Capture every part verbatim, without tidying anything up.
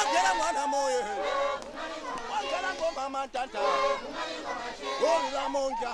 wangena mwana moye wangena ngoma matata ola monja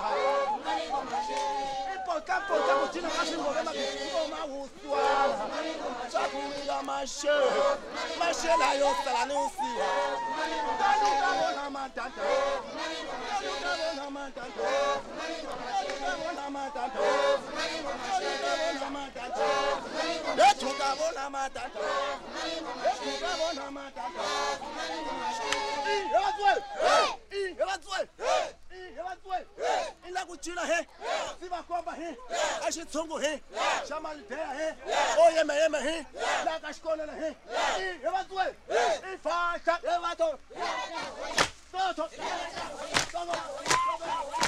ipoka poka kutina kasingoma ngoma uswala sakuya mashe mashe la yo sala nusiwa taluka bona matata taluka bona matata taluka bona matata taluka bona matata etuka bona matata etuka bona matata Evacuel! Evacuel! Evacuel! Ila kuchila he. Siva komba he. Ashitsongo he. Shamalidea he. Oyeme yeme he. La kashkona na he. Evacuel! Ifasha! Evacuel! Toto! Toto!